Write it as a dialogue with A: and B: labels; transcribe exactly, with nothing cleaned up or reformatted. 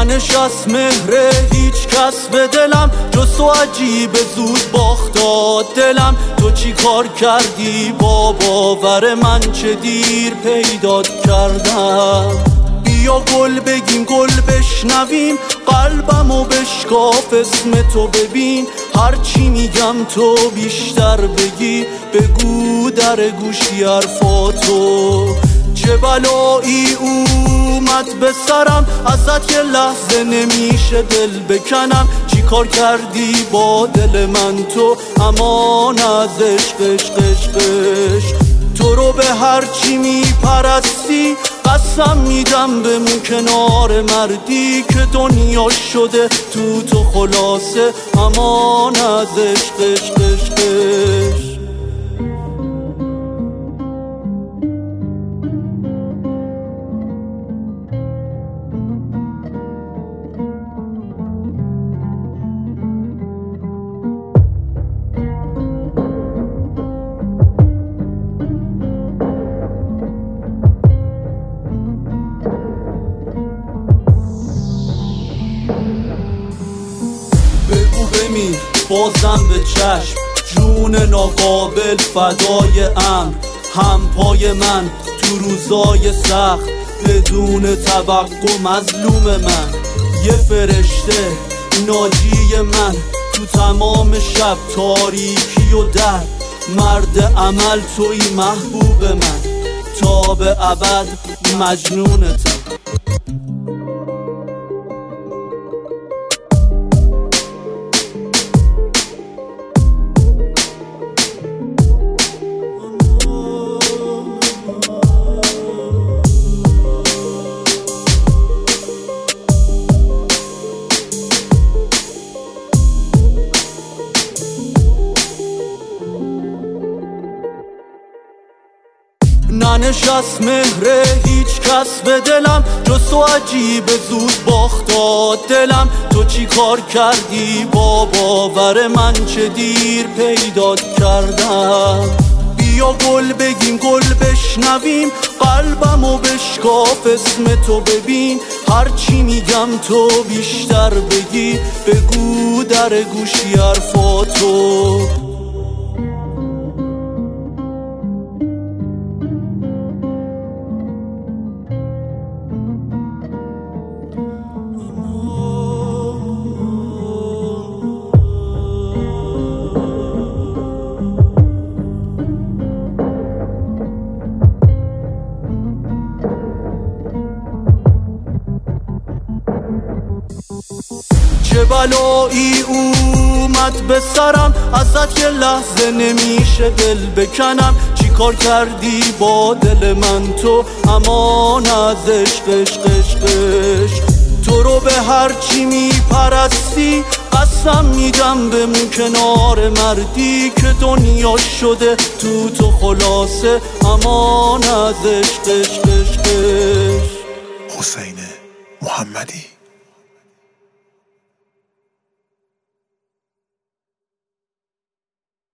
A: ننشست مهر هیچ کس به دلم جز تو، عجیب زود باختاد دلم. تو چی کار کردی با باور من، چه دیر پیدات کردم. بیا گل بگیم گل بشنویم، قلبمو بشکاف اسم تو ببین. هرچی میگم تو بیشتر بگی، بگو در گوشی حرفاتو. چه بلایی اومد به سرم، ازت یه لحظه نمیشه دل بکنم. چی کار کردی با دل من تو، امان از عشق عشق عشق عشق. تو رو به هرچی میپرستی قسم میدم بمون کنار مردی که دنیا شده تو تو خلاصه، امان از عشق عشق عشق عشق. بگو بمیر بازم به چشم، جون ناقابل فدای امر. هم پای من تو روزای سخت، بدون توقع مظلوم من. یه فرشته ناجی من تو تمام شب تاریکی و درد. مرد عمل توی محبوب من، تا به ابد مجنونتم. ننشست مهر هیچ کس به دلم جز تو، عجیب زود باختاد دلم. تو چی کار کردی با باور من، چه دیر پیدات کردم. بیا گل بگیم گل بشنویم، قلبمو بشکاف اسم تو ببین. هرچی میگم تو بیشتر بگی، بگو در گوشی حرفاتو. چه بلایی اومد به سرم، ازت یه لحظه نمیشه دل بکنم. چی کار کردی با دل من تو، امان از عشق عشق عشق عشق. تو رو به هرچی میپرستی قسم میدم بمون کنار مردی که دنیا شده تو تو خلاصه، امان از عشق عشق عشق عشق.
B: حسین محمدی.